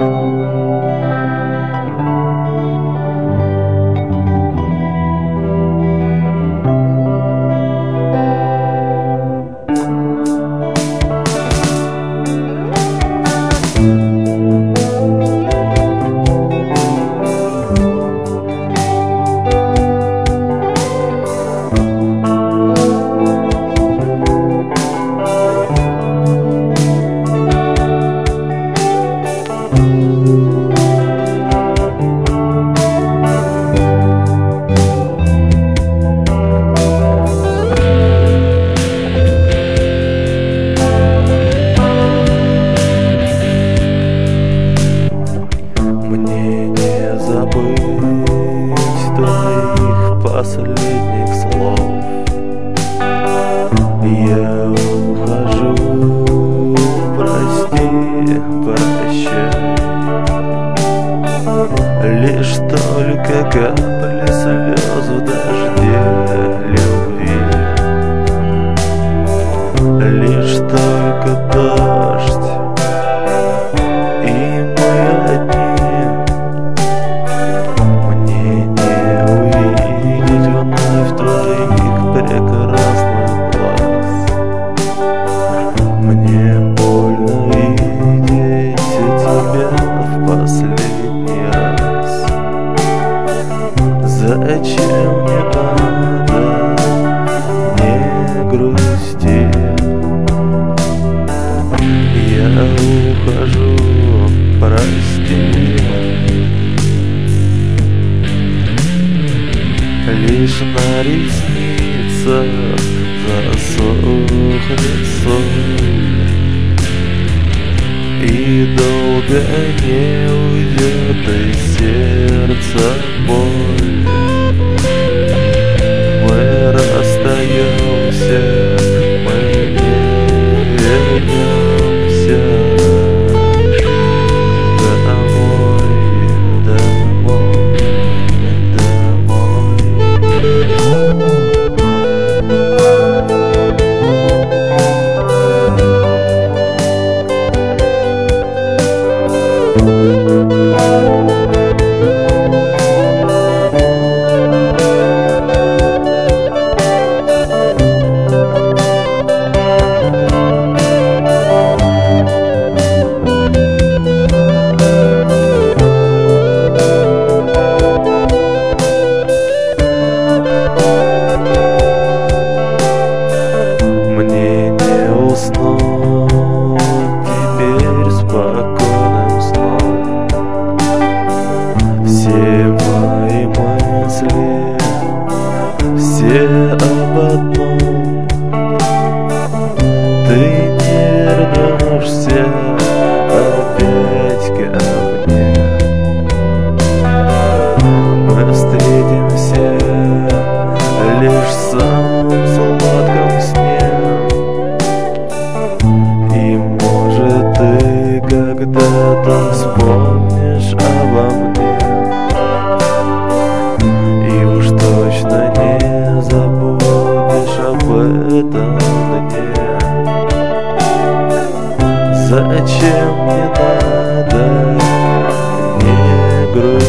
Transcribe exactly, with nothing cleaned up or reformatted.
Последних слов. Я ухожу, прости, прощай. Лишь только капли слез в дожде любви. Лишь только дождь, и мы одни. Мне не увидеть вновь твоих прекрасных глаз. Мне больно видеть тебя в последний раз. Зачем не надо, не грусти. Я ухожу, прости. Лишь на ресницах засохнет соль, и долго не уйдет из сердца боль. Мы расстаемся, мы не вернемся домой, домой, домой. Мне не уснуть теперь спокойным сном. Все мои мысли, все об одном. Ты не вернешься опять ко мне. Мы встретимся лишь в самом сладком сне. И может ты когда-то вспомнишь обо мне. И уж точно не забудешь об этом дне. Зачем не надо, не грусти.